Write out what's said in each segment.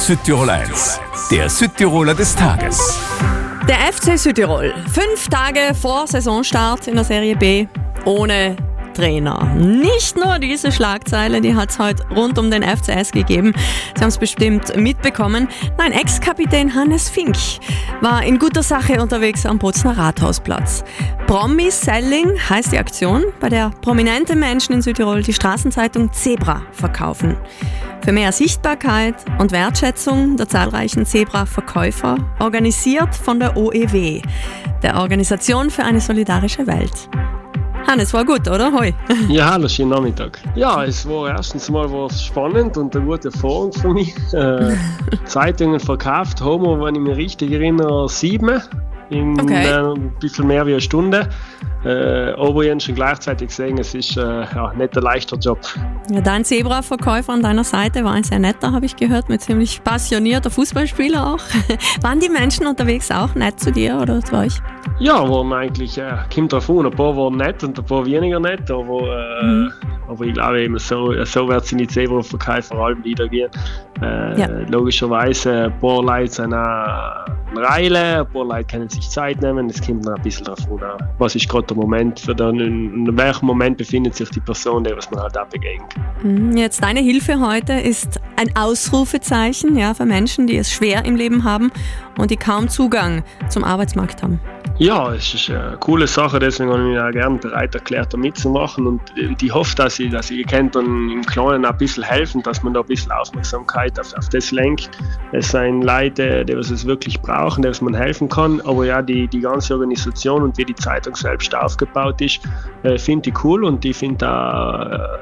Südtirol 1, der Südtiroler des Tages. Der FC Südtirol, 5 Tage vor Saisonstart in der Serie B, ohne Trainer. Nicht nur diese Schlagzeile, die hat es heute rund um den FCS gegeben. Sie haben es bestimmt mitbekommen. Nein, Ex-Kapitän Hannes Fink war in guter Sache unterwegs am Bozner Rathausplatz. Promi-Selling heißt die Aktion, bei der prominente Menschen in Südtirol die Straßenzeitung Zebra verkaufen. Für mehr Sichtbarkeit und Wertschätzung der zahlreichen Zebra-Verkäufer, organisiert von der OEW, der Organisation für eine solidarische Welt. Hannes, war gut, oder? Hoi. Ja, hallo, schönen Nachmittag. Ja, es war erstens mal spannend und eine gute Erfahrung für mich. Zeitungen verkauft, haben wir, wenn ich mich richtig erinnere, 7 in ein bisschen mehr wie eine Stunde. Aber ich habe schon gleichzeitig gesehen, es ist nicht ein leichter Job. Ja, dein Zebra-Verkäufer an deiner Seite war ein sehr netter, habe ich gehört, mit ziemlich passionierter Fußballspieler auch. Waren die Menschen unterwegs auch nett zu dir oder zu euch? Ja, waren eigentlich, kommt drauf an, ein paar waren nett und ein paar weniger nett, aber ich glaube eben, so wird es in die Zebra-Verkäufer vor allem wiedergehen. Logischerweise, ein paar Leute sind auch Reile, ein paar Leute können sich Zeit nehmen, es kommt noch ein bisschen davon an, was ist gerade der Moment, in welchem Moment befindet sich die Person, der was man halt auch begegnet. Jetzt deine Hilfe heute ist ein Ausrufezeichen, ja, für Menschen, die es schwer im Leben haben und die kaum Zugang zum Arbeitsmarkt haben. Ja, es ist eine coole Sache, deswegen habe ich mich auch gerne bereit erklärt, da mitzumachen und ich hoffe, dass ich könnt dann im Kleinen ein bisschen helfen, dass man da ein bisschen Aufmerksamkeit auf das lenkt. Es sind Leute, die es wirklich brauchen, denen man helfen kann, aber ja, die ganze Organisation und wie die Zeitung selbst aufgebaut ist, finde ich cool und ich finde auch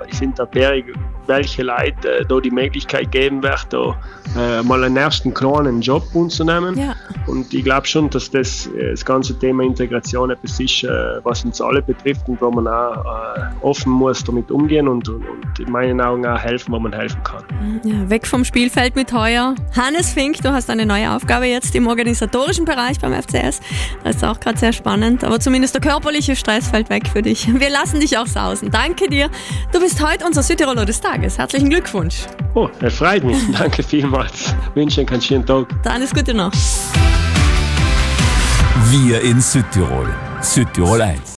welche Leute da die Möglichkeit geben wird, da mal einen ersten kleinen Job anzunehmen. Ja. Und ich glaube schon, dass das ganze Thema Integration etwas ist, was uns alle betrifft und wo man auch offen muss damit umgehen und in meinen Augen auch helfen, wo man helfen kann. Ja, weg vom Spielfeld mit heuer. Hannes Fink, du hast eine neue Aufgabe jetzt im organisatorischen Bereich beim FCS. Das ist auch gerade sehr spannend, aber zumindest der körperliche Stress fällt weg für dich. Wir lassen dich auch sausen. Danke dir. Du bist heute unser Südtiroler des Tages. Herzlichen Glückwunsch. Oh, er freut mich. Danke vielmals. Ich wünsche einen schönen Tag. Dann alles Gute noch. Wir in Südtirol. Südtirol 1.